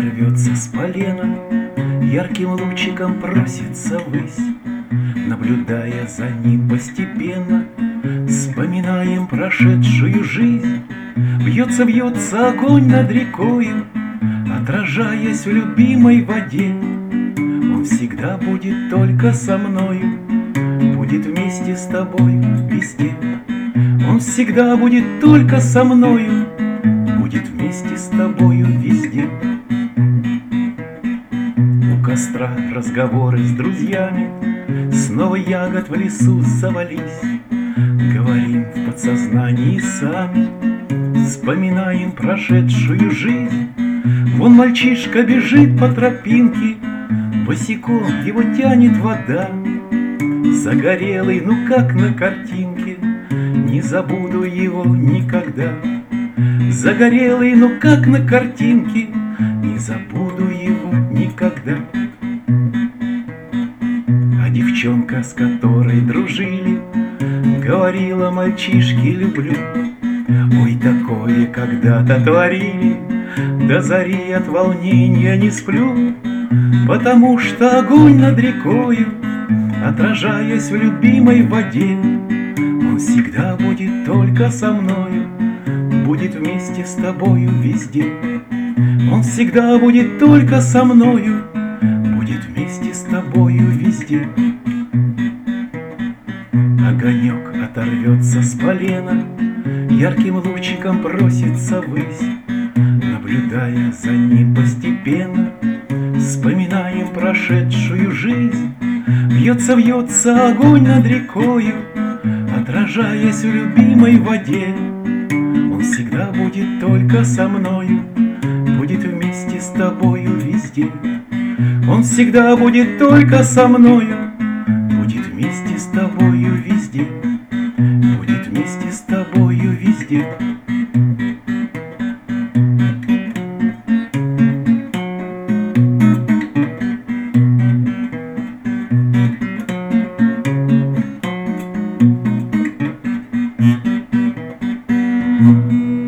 оторвется с полена, ярким лучиком просится ввысь. Наблюдая за ним постепенно, вспоминаем прошедшую жизнь. Вьется огонь над рекою, отражаясь в любимой воде. Он всегда будет только со мною, будет вместе с тобою везде. Он всегда будет только со мною, будет вместе с тобою везде. У костра разговоры с друзьями, снова ягод в лесу завались. Говорим в подсознании сами, вспоминаем прошедшую жизнь. Вон мальчишка бежит по тропинке, босиком его тянет вода. Загорелый, ну как на картинке, не забуду его никогда. Загорелый, ну как на картинке, не забуду его никогда. А девчонка, с которой дружили, говорила мальчишке люблю. Ой, такое когда-то творили, до зари от волнения не сплю. Потому что огонь над рекою, отражаясь в любимой воде, он всегда будет только со мною, будет вместе с тобою везде. Он всегда будет только со мною, будет вместе с тобою везде. Огонек оторвется с полена, ярким лучиком просится ввысь. Наблюдая за ним постепенно, вспоминаем прошедшую жизнь. Вьется огонь над рекою, отражаясь в любимой воде. Он всегда будет только со мною, будет вместе с тобою везде. Он всегда будет только со мною, будет вместе с тобой